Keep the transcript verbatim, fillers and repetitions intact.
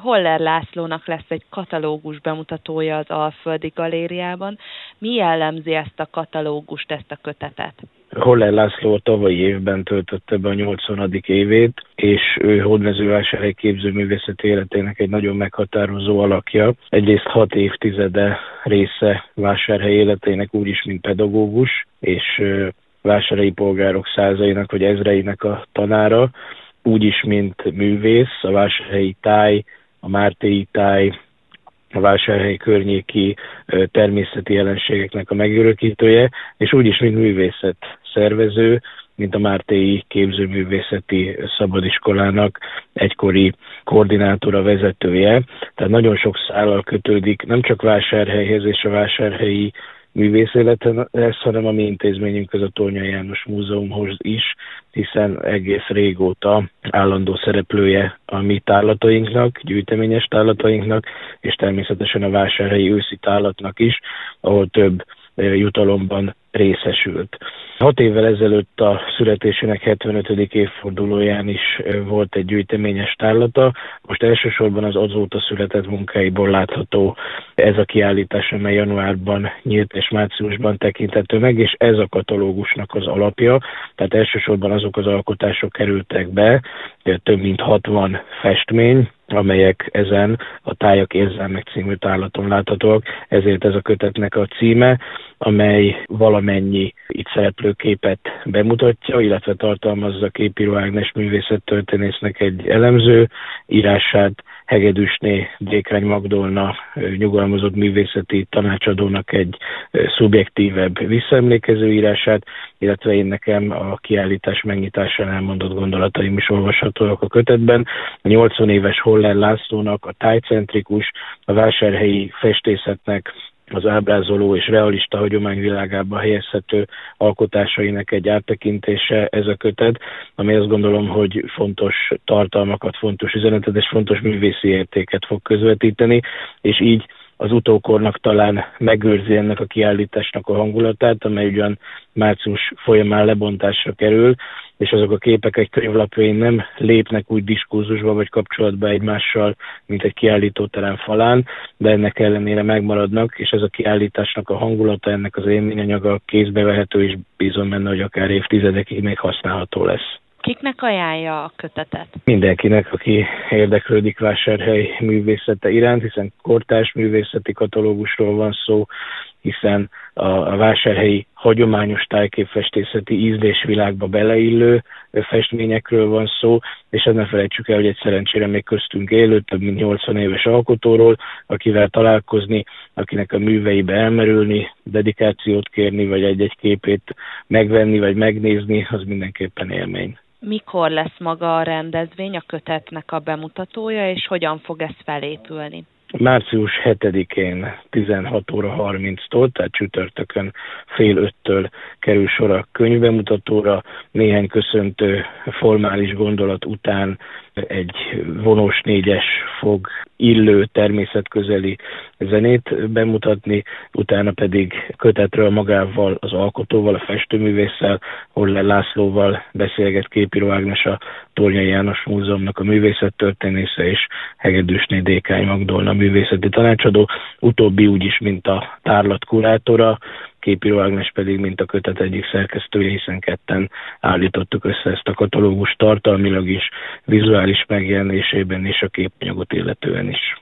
Holler Lászlónak lesz egy katalógus bemutatója az Alföldi Galériában. Mi jellemzi ezt a katalógust, ezt a kötetet? Holler László a tavalyi évben töltötte be a nyolcvanadik évét, és ő Hódmezővásárhely képzőművészeti életének egy nagyon meghatározó alakja. Egyrészt hat évtizede része Vásárhely életének úgyis, mint pedagógus, és vásárhelyi polgárok százainak vagy ezreinek a tanára, úgyis, mint művész, a vásárhelyi táj, a mártéi táj, a Vásárhely környéki természeti jelenségeknek a megörökítője, és úgyis, mint művészet szervező, mint a Mártéi Képzőművészeti Szabadiskolának egykori koordinátora, vezetője. Tehát nagyon sok szállal kötődik nem csak Vásárhelyhez és a vásárhelyi művészélethez, hanem a mi intézményünkhöz, a Tolnyai János Múzeumhoz is, hiszen egész régóta állandó szereplője a mi tárlatainknak, gyűjteményes tárlatainknak, és természetesen a vásárhelyi őszi tárlatnak is, ahol több jutalomban részesült. Hat évvel ezelőtt a születésének hetvenötödik évfordulóján is volt egy gyűjteményes tárlata. Most elsősorban az azóta született munkáiból látható ez a kiállítás, amely januárban nyílt és márciusban tekinthető meg, és ez a katalógusnak az alapja. Tehát elsősorban azok az alkotások kerültek be, több mint hatvan festmény, amelyek ezen a Tájak érzelmek című tárlaton láthatóak. Ezért ez a kötetnek a címe, amely valamennyi itt szereplő képet bemutatja, illetve tartalmazza Képíró Ágnes művészettörténésznek egy elemző írását, Hegedűsné Dékány Magdolna nyugalmazott művészeti tanácsadónak egy szubjektívebb visszaemlékező írását, illetve én nekem a kiállítás megnyitásán elmondott gondolataim is olvashatóak a kötetben. A nyolcvan éves Holler Lászlónak a tájcentrikus, a vásárhelyi festészetnek az ábrázoló és realista hagyományvilágába helyezhető alkotásainak egy áttekintése ez a kötet, ami azt gondolom, hogy fontos tartalmakat, fontos üzenetet és fontos művészi értéket fog közvetíteni, és így az utókornak talán megőrzi ennek a kiállításnak a hangulatát, amely ugyan március folyamán lebontásra kerül, és azok a képek egy könyvlapjain nem lépnek úgy diskurzusba vagy kapcsolatba egymással, mint egy kiállítóterem falán, de ennek ellenére megmaradnak, és ez a kiállításnak a hangulata, ennek az élményanyaga kézbe vehető, és bízom benne, hogy akár évtizedekig még használható lesz. Kiknek ajánlja a kötetet? Mindenkinek, aki érdeklődik Vásárhely művészete iránt, hiszen kortárs művészeti katalógusról van szó, hiszen a vásárhelyi hagyományos tájképfestészeti ízlésvilágba beleillő festményekről van szó, és ezt ne felejtsük el, hogy egy szerencsére még köztünk élő, több mint nyolcvan éves alkotóról, akivel találkozni, akinek a műveibe elmerülni, dedikációt kérni, vagy egy-egy képét megvenni, vagy megnézni, az mindenképpen élmény. Mikor lesz maga a rendezvény, a kötetnek a bemutatója, és hogyan fog ez felépülni? március hetedikén tizenhat óra harminctól, tehát csütörtökön fél öttől kerül sor a könyvbemutatóra. Néhány köszöntő formális gondolat után egy vonós négyes fog illő természetközeli zenét bemutatni, utána pedig kötetről magával, az alkotóval, a festőművésszel, Holler Lászlóval beszélget Képíró Ágnes, a Tolnyai János Múzeumnak a művészettörténésze, és Hegedűsné Dékány Magdolna művészeti tanácsadó, utóbbi úgyis, mint a tárlat kurátora, Képíró Ágnes pedig, mint a kötet egyik szerkesztője, hiszen ketten állítottuk össze ezt a katalógus tartalmilag is, vizuális megjelenésében és a képanyagot illetően is.